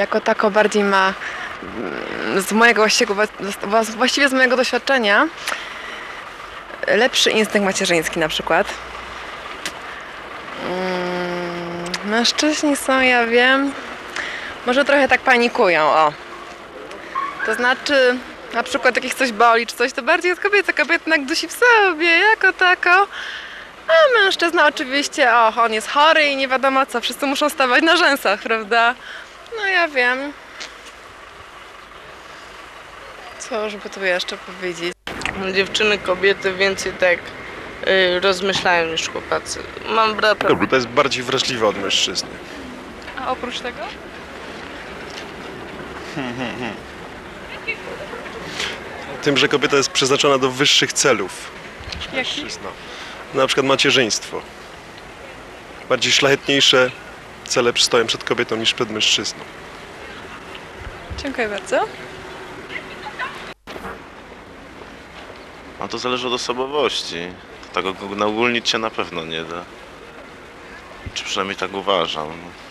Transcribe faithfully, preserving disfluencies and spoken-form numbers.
jako tako bardziej ma z mojego właściwie, właściwie z mojego doświadczenia lepszy instynkt macierzyński na przykład. Mężczyźni są, ja wiem, może trochę tak panikują, o. To znaczy, na przykład jak ich coś boli czy coś, to bardziej od kobiety. Kobieta jednak dusi w sobie, jako tako. A mężczyzna oczywiście, och, on jest chory i nie wiadomo co, wszyscy muszą stawać na rzęsach, prawda? No ja wiem. Co żeby tu jeszcze powiedzieć? Dziewczyny, kobiety więcej tak y, rozmyślają niż chłopacy. Mam brata. Kobieta jest bardziej wrażliwa od mężczyzny. A oprócz tego? Hmm, hmm, hmm. Tym, że kobieta jest przeznaczona do wyższych celów. Jakich? Mężczyzna. Na przykład macierzyństwo. Bardziej szlachetniejsze cele stoją przed kobietą niż przed mężczyzną. Dziękuję bardzo. No to zależy od osobowości. To tak naogólnić się na pewno nie da. Czy przynajmniej tak uważam.